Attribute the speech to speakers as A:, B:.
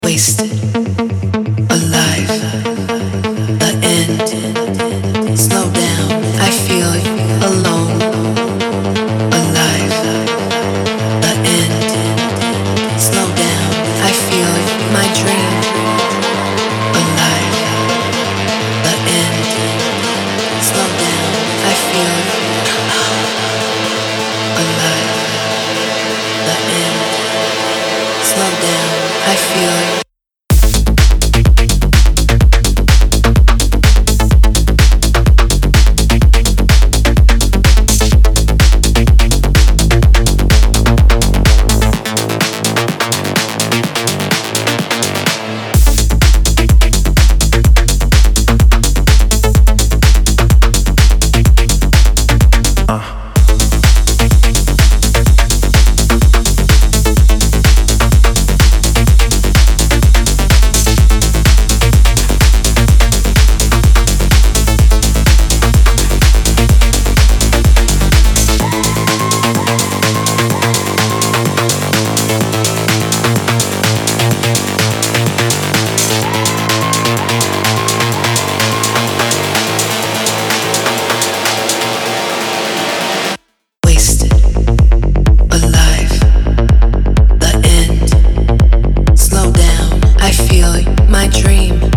A: Wasted, alive, the end. Slow down, I feel alone. Alive, the end. Slow down, I feel my dream. Alive, the end. Slow down, I feel alive, the end. Slow down, I feel. Wasted, alive, the end. Slow down, I feel my dream.